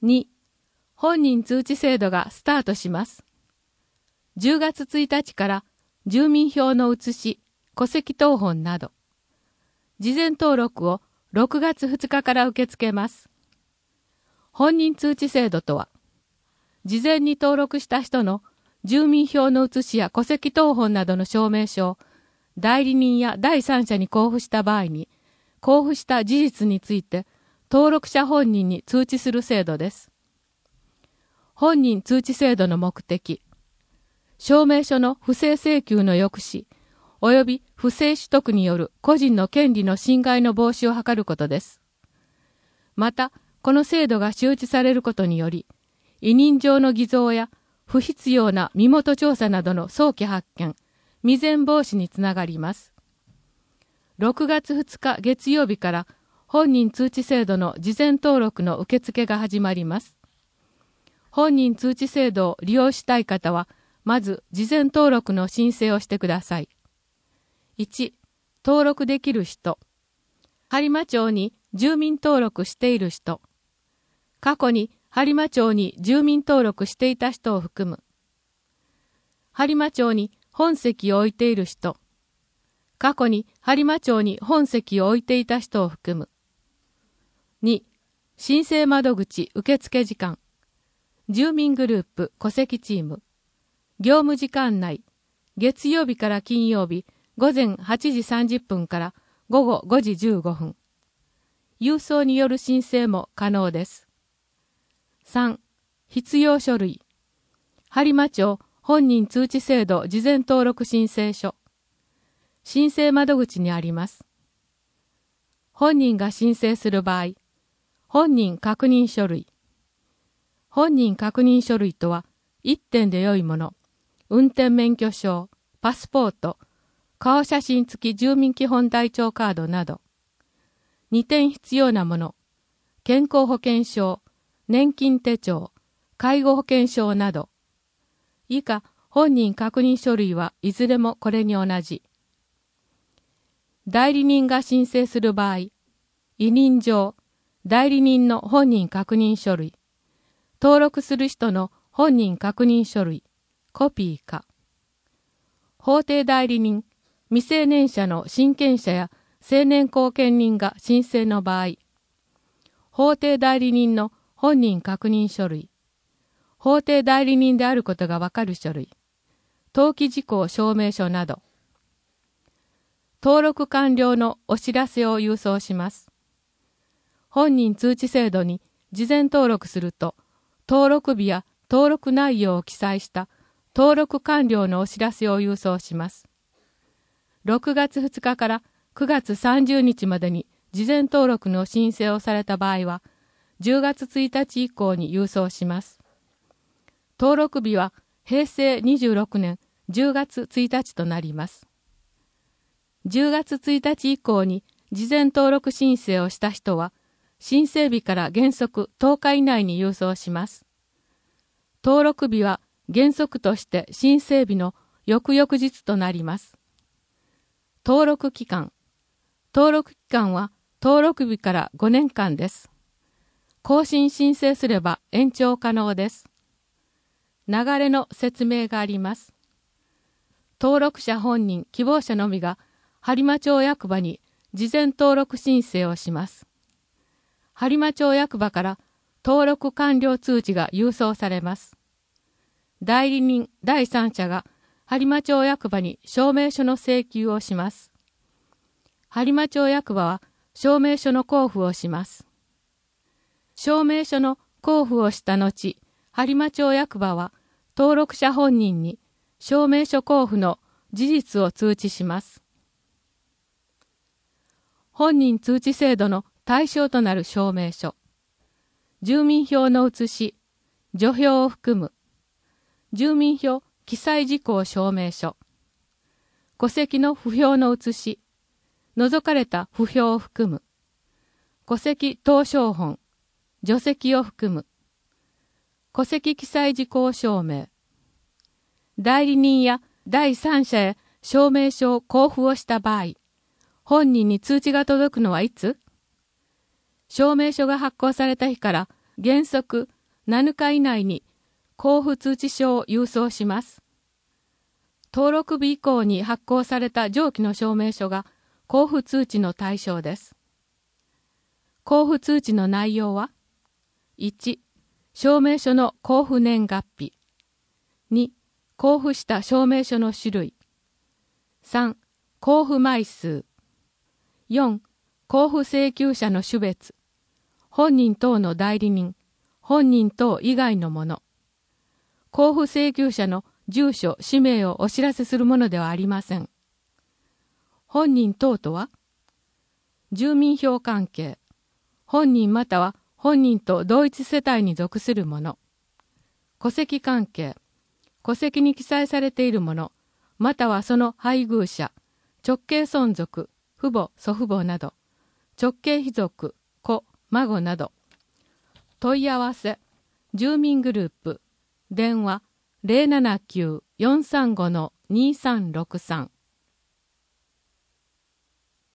2、本人通知制度がスタートします。10月1日から住民票の写し、戸籍謄本など、事前登録を6月2日から受け付けます。本人通知制度とは、事前に登録した人の住民票の写しや戸籍謄本などの証明書を代理人や第三者に交付した場合に、交付した事実について登録者本人に通知する制度です。本人通知制度の目的、証明書の不正請求の抑止、及び不正取得による個人の権利の侵害の防止を図ることです。また、この制度が周知されることにより、委任状の偽造や不必要な身元調査などの早期発見、未然防止につながります。6月2日月曜日から本人通知制度の事前登録の受付が始まります。本人通知制度を利用したい方は、まず事前登録の申請をしてください。1、登録できる人。播磨町に住民登録している人。過去に播磨町に住民登録していた人を含む。播磨町に本籍を置いている人。過去に播磨町に本籍を置いていた人を含む。2、申請窓口受付時間。住民グループ戸籍チーム。業務時間内、月曜日から金曜日、午前8時30分から午後5時15分。郵送による申請も可能です。3、必要書類。播磨町本人通知制度事前登録申請書。申請窓口にあります。本人が申請する場合、本人確認書類。本人確認書類とは、1点で良いもの、運転免許証、パスポート、顔写真付き住民基本台帳カードなど、2点必要なもの、健康保険証、年金手帳、介護保険証など、以下、本人確認書類はいずれもこれに同じ。代理人が申請する場合、委任状、代理人の本人確認書類、登録する人の本人確認書類、コピーか。法定代理人、未成年者の親権者や成年後見人が申請の場合、法定代理人の本人確認書類、法定代理人であることがわかる書類、登記事項証明書など、登録完了のお知らせを郵送します。本人通知制度に事前登録すると、登録日や登録内容を記載した登録完了のお知らせを郵送します。6月2日から9月30日までに事前登録の申請をされた場合は、10月1日以降に郵送します。登録日は平成26年10月1日となります。10月1日以降に事前登録申請をした人は、申請日から原則10日以内に郵送します。登録日は原則として申請日の翌々日となります。登録期間。登録期間は登録日から5年間です。更新申請すれば延長可能です。流れの説明があります。登録者本人、希望者のみが播磨町役場に事前登録申請をします。播磨町役場から登録完了通知が郵送されます。代理人、第三者が播磨町役場に証明書の請求をします。播磨町役場は証明書の交付をします。証明書の交付をした後、播磨町役場は登録者本人に証明書交付の事実を通知します。本人通知制度の対象となる証明書。住民票の写し、除票を含む。住民票記載事項証明書。戸籍の不評の写し。除かれた不評を含む。戸籍謄証本。除籍を含む。戸籍記載事項証明。代理人や第三者へ証明書を交付をした場合、本人に通知が届くのはいつ？証明書が発行された日から原則7日以内に交付通知書を郵送します。登録日以降に発行された上記の証明書が交付通知の対象です。交付通知の内容は、1、証明書の交付年月日。2、交付した証明書の種類。3、交付枚数。4、交付請求者の種別。本人等の代理人、本人等以外のもの。交付請求者の住所、氏名をお知らせするものではありません。本人等とは、住民票関係、本人または本人と同一世帯に属するもの。戸籍関係、戸籍に記載されているもの、またはその配偶者、直系親族、父母、祖父母など、直系卑族、子、孫など。問い合わせ、住民グループ、電話 079-435-2363